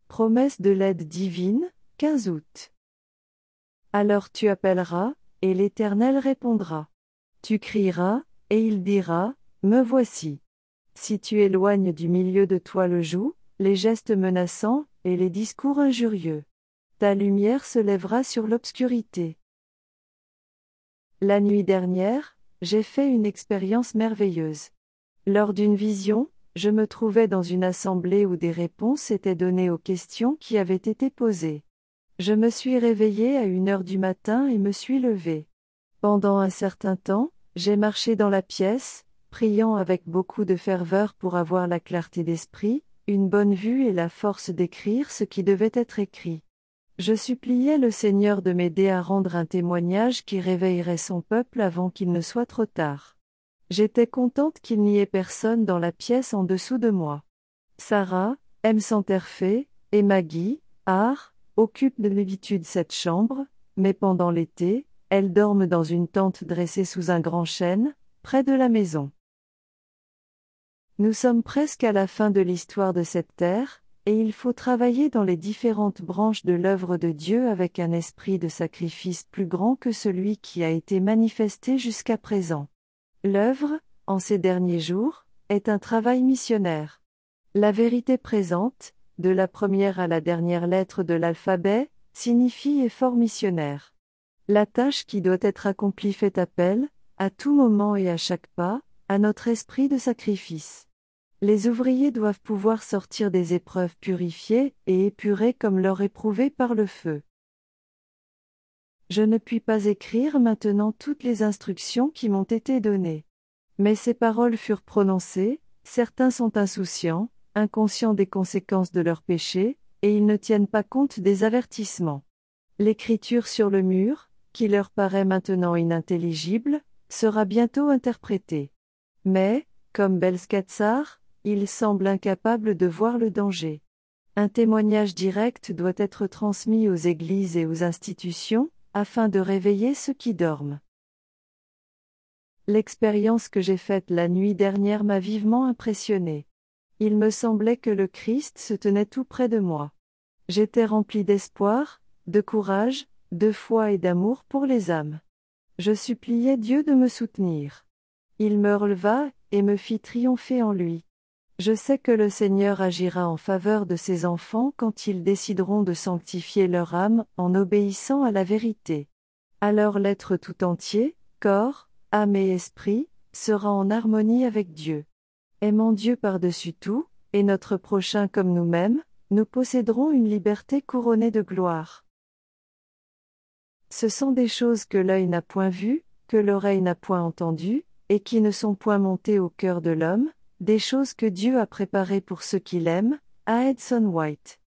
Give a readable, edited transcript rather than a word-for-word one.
Promesse de l'aide divine, 15 août. Alors tu appelleras, et l'Éternel répondra. Tu crieras, et il dira, me voici. Si tu éloignes du milieu de toi le joug, les gestes menaçants, et les discours injurieux, ta lumière se lèvera sur l'obscurité. La nuit dernière, j'ai fait une expérience merveilleuse. Lors d'une vision, je me trouvais dans une assemblée où des réponses étaient données aux questions qui avaient été posées. Je me suis réveillé à 1 heure du matin et me suis levé. Pendant un certain temps, j'ai marché dans la pièce, priant avec beaucoup de ferveur pour avoir la clarté d'esprit, une bonne vue et la force d'écrire ce qui devait être écrit. Je suppliais le Seigneur de m'aider à rendre un témoignage qui réveillerait son peuple avant qu'il ne soit trop tard. J'étais contente qu'il n'y ait personne dans la pièce en dessous de moi. Sarah, M. Santerfé, et Maggie, occupent de l'habitude cette chambre, mais pendant l'été, elles dorment dans une tente dressée sous un grand chêne, près de la maison. Nous sommes presque à la fin de l'histoire de cette terre, et il faut travailler dans les différentes branches de l'œuvre de Dieu avec un esprit de sacrifice plus grand que celui qui a été manifesté jusqu'à présent. L'œuvre, en ces derniers jours, est un travail missionnaire. La vérité présente, de la première à la dernière lettre de l'alphabet, signifie effort missionnaire. La tâche qui doit être accomplie fait appel, à tout moment et à chaque pas, à notre esprit de sacrifice. Les ouvriers doivent pouvoir sortir des épreuves purifiées et épurées comme l'or éprouvé par le feu. Je ne puis pas écrire maintenant toutes les instructions qui m'ont été données. Mais ces paroles furent prononcées, certains sont insouciants, inconscients des conséquences de leurs péchés, et ils ne tiennent pas compte des avertissements. L'écriture sur le mur, qui leur paraît maintenant inintelligible, sera bientôt interprétée. Mais, comme Belskatsar, ils semblent incapables de voir le danger. Un témoignage direct doit être transmis aux églises et aux institutions, afin de réveiller ceux qui dorment. L'expérience que j'ai faite la nuit dernière m'a vivement impressionné. Il me semblait que le Christ se tenait tout près de moi. J'étais rempli d'espoir, de courage, de foi et d'amour pour les âmes. Je suppliais Dieu de me soutenir. Il me releva, et me fit triompher en lui. Je sais que le Seigneur agira en faveur de ses enfants quand ils décideront de sanctifier leur âme en obéissant à la vérité. Alors l'être tout entier, corps, âme et esprit, sera en harmonie avec Dieu. Aimant Dieu par-dessus tout, et notre prochain comme nous-mêmes, nous posséderons une liberté couronnée de gloire. Ce sont des choses que l'œil n'a point vues, que l'oreille n'a point entendues, et qui ne sont point montées au cœur de l'homme, des choses que Dieu a préparées pour ceux qui l'aiment, à Edson White.